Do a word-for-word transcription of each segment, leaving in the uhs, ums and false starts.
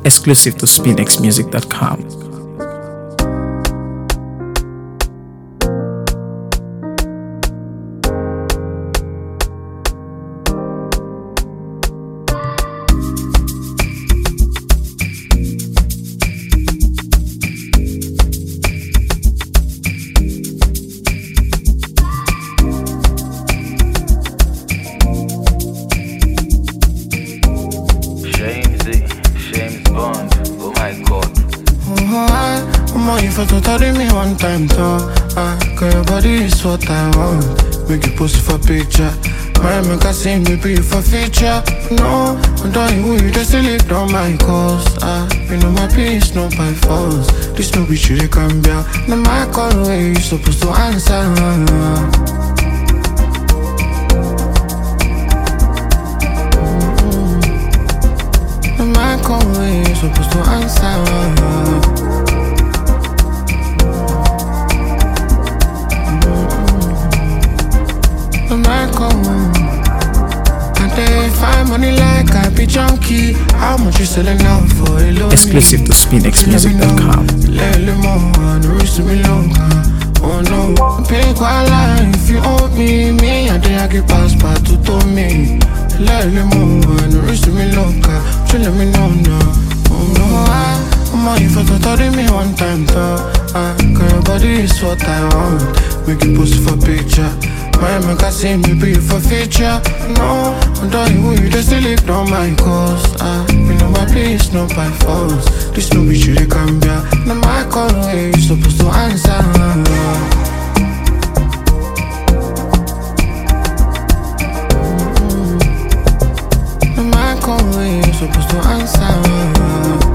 Exclusive to spin x music dot com. If I told me one time, though, ah, cause your body is what I want. Make you post for picture. My make I see me be for feature. No, I don't you, you just sleep on my cause. Ah, you know my peace, no by force. This no be you, they can be out. No, my call where you supposed to answer. Mm-hmm. No, my call where you supposed to answer. Money like I be junkie. How much you selling out for a low? Exclusive to spin x music dot com. Oh no, pay quite line if you owe me. Me, I did I get passport to to me. Let me loca. So let me know now. Oh no, I, I'm on you for told me one time though. Ah, cause your body is what I want. Make you post for picture. My make I see me be for feature. No, I don't you, you just sleep on my cause. Ah, you know my place, no by force. This no be you, they can be out. No, my call where you supposed to answer. No, my call where you supposed to answer.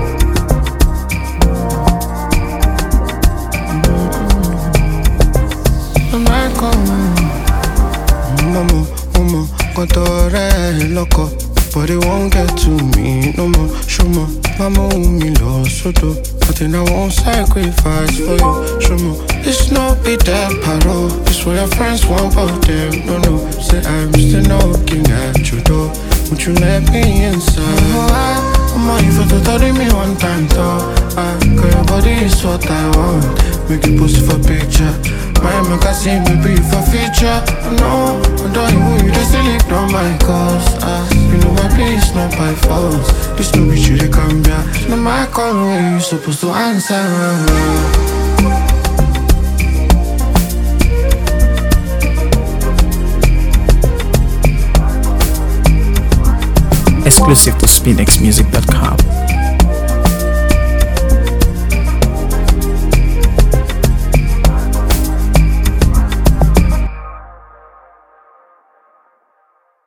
Mama, mama, contore loco, but it won't get to me no more. Show me, mama, me lost so do. But then I won't sacrifice for you. Show me, it's not be that paro. It's what your friends want, but them no no. Say I'm still knocking at your door. Would you let me inside? Oh, I, I'm on you for told me one time though. Ah, cause your body is what I want. Make you post for picture. My make I see me be for feature. No, I don't you, you just sleep on my cause. Ah, you know my place, not by force. This no be you, they can be out. No, my call where you supposed to answer. Exclusive to spin x music dot com.